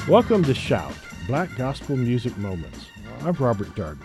Welcome to Shout, Black Gospel Music Moments. I'm Robert Darden.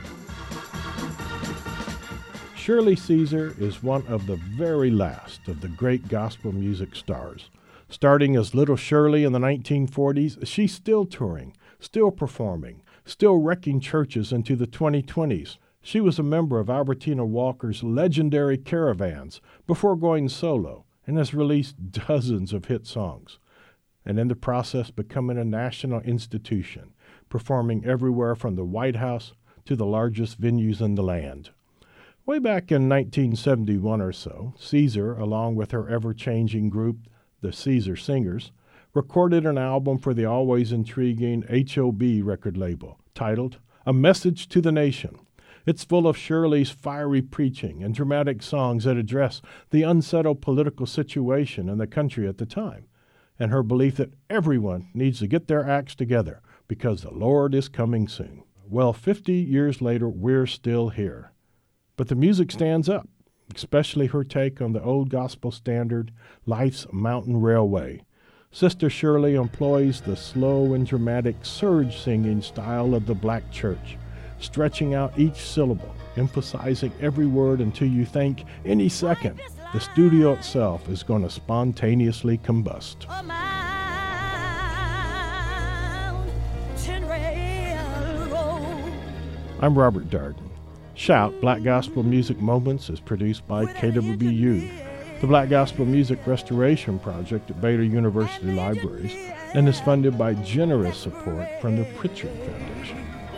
Shirley Caesar is one of the very last of the great gospel music stars. Starting as Little Shirley in the 1940s, she's still touring, still performing, still wrecking churches into the 2020s. She was a member of Albertina Walker's legendary Caravans before going solo and has released dozens of hit songs, and in the process becoming a national institution, performing everywhere from the White House to the largest venues in the land. Way back in 1971 or so, Caesar, along with her ever-changing group, the Caesar Singers, recorded an album for the always intriguing HOB record label titled A Message to the Nation. It's full of Shirley's fiery preaching and dramatic songs that address the unsettled political situation in the country at the time, and her belief that everyone needs to get their acts together because the Lord is coming soon. Well, 50 years later, we're still here. But the music stands up, especially her take on the old gospel standard, Life's Mountain Railway. Sister Shirley employs the slow and dramatic surge singing style of the black church, stretching out each syllable, emphasizing every word until you think any second the studio itself is going to spontaneously combust. I'm Robert Darden. Shout, Black Gospel Music Moments is produced by KWBU, the Black Gospel Music Restoration Project at Baylor University Libraries, and is funded by generous support from the Pritchard Foundation.